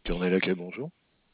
Carnet l'accueil, bonjour.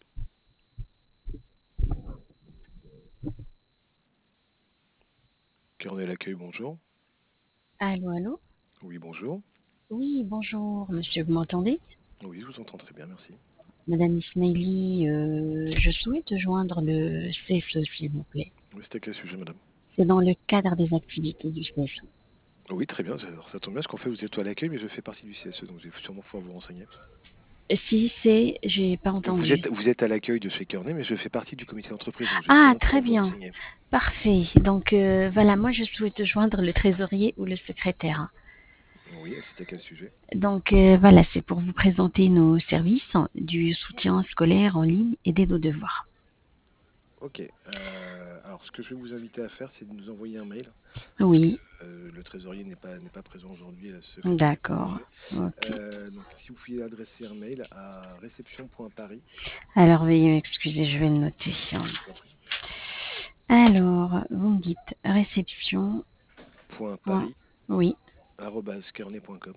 Carnet l'accueil, bonjour. Allô, allô? Oui, bonjour. Oui, bonjour, monsieur, vous m'entendez? Oui, je vous entends très bien, merci. Madame Ismaili, je souhaite joindre le CFE, s'il vous plaît. Oui, c'était quel sujet, madame? C'est dans le cadre des activités du CFE. Oui, très bien, alors, ça tombe bien, parce qu'en fait, vous êtes à l'accueil, mais je fais partie du CSE, donc vous allez sûrement pouvoir vous renseigner. Si c'est, j'ai pas Vous entendu. êtes, vous êtes à l'accueil de chez Carnet, mais je fais partie du comité d'entreprise, donc je vais Ah, sûrement très pouvoir vous bien, renseigner. parfait. Donc voilà, moi je souhaite joindre le trésorier ou le secrétaire. Oui, c'était quel sujet? Donc voilà, c'est pour vous présenter nos services du soutien scolaire en ligne et des nos devoirs. Ok, alors ce que je vais vous inviter à faire, c'est de nous envoyer un mail, parce que Oui, le trésorier n'est pas présent aujourd'hui, et la secrétaire est en d'accord. congé. Ok. Donc, si vous pouviez adresser un mail à réception.paris, Alors veuillez m'excuser, je vais le noter. je vous en prie, Alors, vous me dites réception. point Point. Paris, Oui. arobase carnet.com.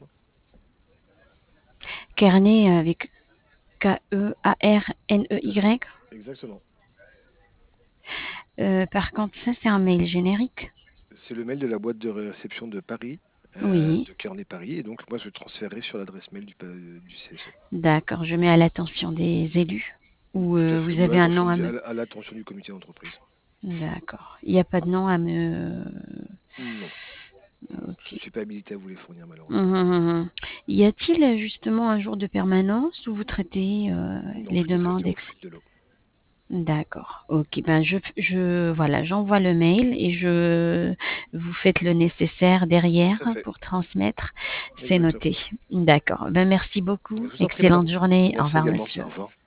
Carnet avec K-E-A-R-N-E-Y. Exactement. Par contre, ça, c'est un mail générique. C'est le mail de la boîte de réception de Paris, Oui. de Carnet Paris, et donc moi je transférerai sur l'adresse mail du CSE. D'accord. Je mets à l'attention des élus. Ou Tout à fait, vous ou avez un nom à à me. à l'attention du comité d'entreprise. D'accord. Il n'y a pas de nom à me. Non, je ne Ok. suis pas habilité à vous les fournir malheureusement. Mhm, mhm. Y a-t-il justement un jour de permanence où vous traitez Non, les tout est traité demandes au fil de l'eau. D'accord. Ok. Ben voilà, j'envoie le mail et vous faites le nécessaire Tout à derrière fait, pour transmettre. C'est exactement. noté. D'accord. Ben merci beaucoup. Je vous en prie, madame. Excellente journée. Au Merci revoir, également. monsieur. Au revoir.